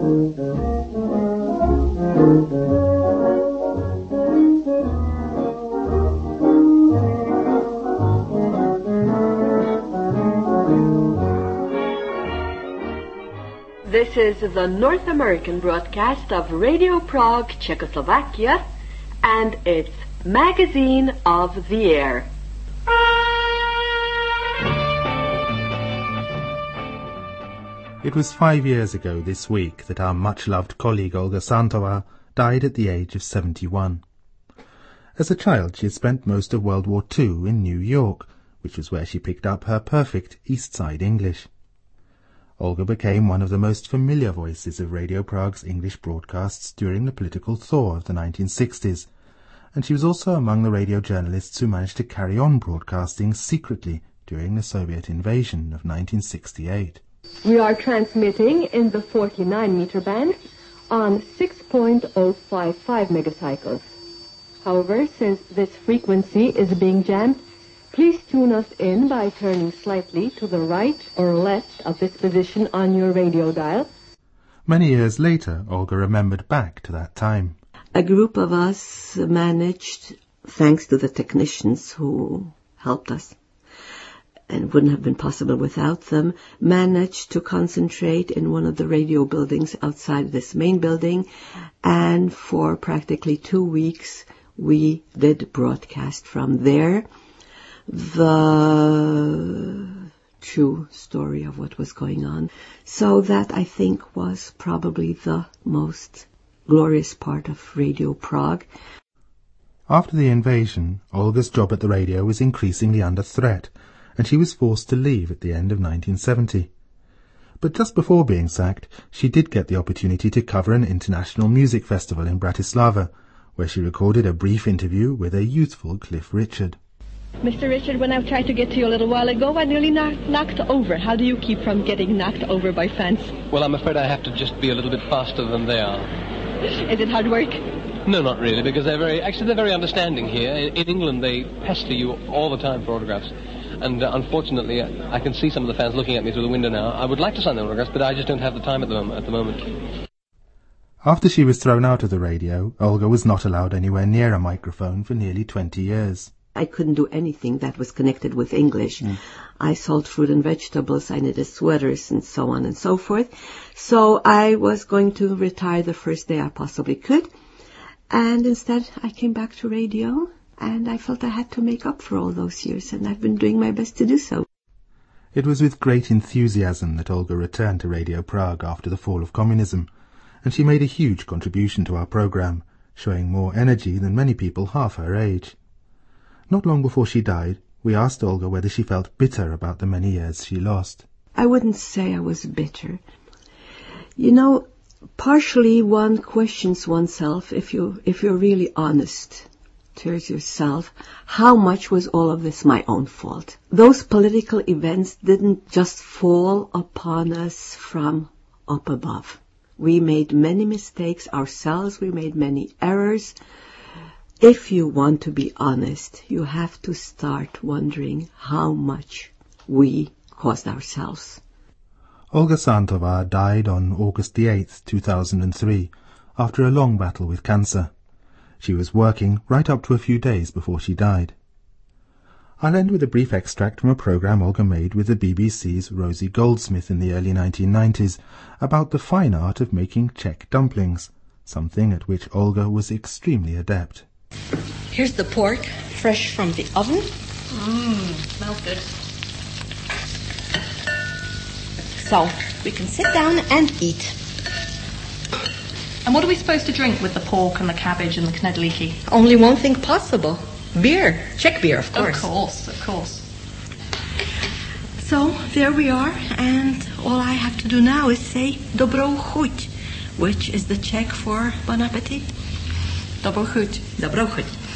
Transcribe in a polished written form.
This is the North American broadcast of Radio Prague, Czechoslovakia, and its Magazine of the Air. It was 5 years ago this week that our much-loved colleague Olga Santova died at the age of 71. As a child, she had spent most of World War II in New York, which was where she picked up her perfect East Side English. Olga became one of the most familiar voices of Radio Prague's English broadcasts during the political thaw of the 1960s, and she was also among the radio journalists who managed to carry on broadcasting secretly during the Soviet invasion of 1968. We are transmitting in the 49-meter band on 6.055 megacycles. However, since this frequency is being jammed, please tune us in by turning slightly to the right or left of this position on your radio dial. Many years later, Olga remembered back to that time. A group of us managed, thanks to the technicians who helped us, and it wouldn't have been possible without them, managed to concentrate in one of the radio buildings outside this main building, and for practically 2 weeks we did broadcast from there the true story of what was going on. So that, I think, was probably the most glorious part of Radio Prague. After the invasion, Olga's job at the radio was increasingly under threat, and she was forced to leave at the end of 1970. But just before being sacked, she did get the opportunity to cover an international music festival in Bratislava, where she recorded a brief interview with a youthful Cliff Richard. Mr. Richard, when I tried to get to you a little while ago, I nearly knocked over. How do you keep from getting knocked over by fans? Well, I'm afraid I have to just be a little bit faster than they are. Is it hard work? No, not really, because they're very understanding here. In England, they pester you all the time for autographs. And unfortunately, I can see some of the fans looking at me through the window now. I would like to sign their autographs, but I just don't have the time at the moment. After she was thrown out of the radio, Olga was not allowed anywhere near a microphone for nearly 20 years. I couldn't do anything that was connected with English. I sold fruit and vegetables, I knitted sweaters, and so on and so forth. So I was going to retire the first day I possibly could. And instead, I came back to radio, and I felt I had to make up for all those years, and I've been doing my best to do so. It was with great enthusiasm that Olga returned to Radio Prague after the fall of communism, and she made a huge contribution to our program, showing more energy than many people half her age. Not long before she died, we asked Olga whether she felt bitter about the many years she lost. I wouldn't say I was bitter. You know, partially one questions oneself, if you're really honest towards yourself, how much was all of this my own fault? Those political events didn't just fall upon us from up above. We made many mistakes ourselves, we made many errors. If you want to be honest, you have to start wondering how much we caused ourselves. Olga Santova died on August the 8th, 2003, after a long battle with cancer. She was working right up to a few days before she died. I'll end with a brief extract from a programme Olga made with the BBC's Rosie Goldsmith in the early 1990s about the fine art of making Czech dumplings, something at which Olga was extremely adept. Here's the pork, fresh from the oven. Smells good. So, we can sit down and eat. And what are we supposed to drink with the pork and the cabbage and the knedlíky? Only one thing possible. Beer. Czech beer, of course. Of course. So, there we are, and all I have to do now is say dobrou chuť, which is the Czech for bon appetit. Dobrou chuť. Dobrou chuť.